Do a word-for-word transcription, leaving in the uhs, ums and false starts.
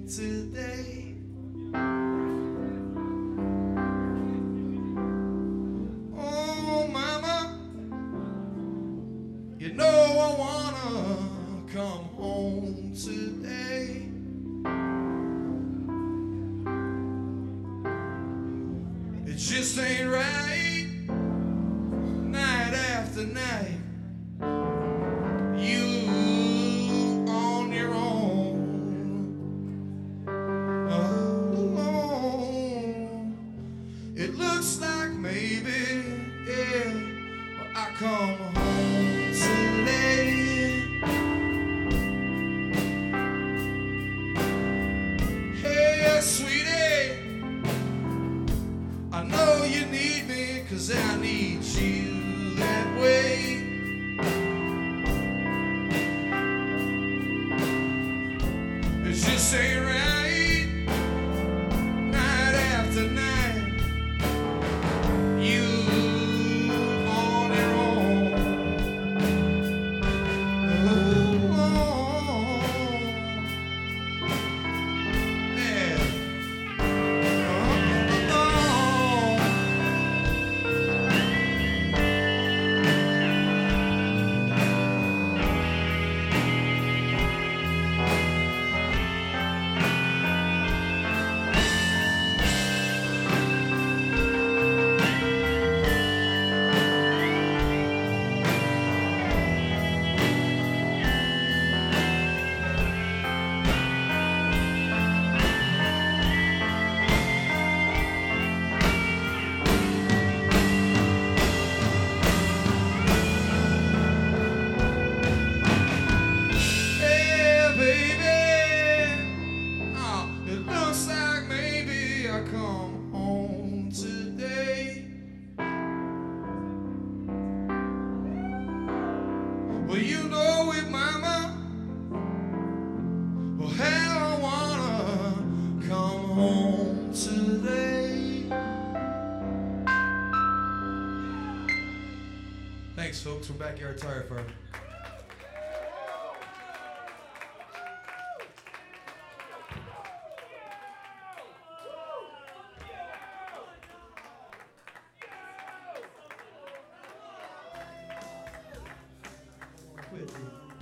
today. Oh, mama, you know I wanna come home today. It just ain't right, night after night, you on your own, alone. It looks like maybe, yeah, I come home today. Hey, sweetie, I know you need me, 'cause I need you that way. It just ain't right, night after night, you on your own, alone. Yeah. Come home today. Well, you know it, mama. Well, how I wanna come home today. Thanks, folks. We're Backyard Tire Firm. Quit.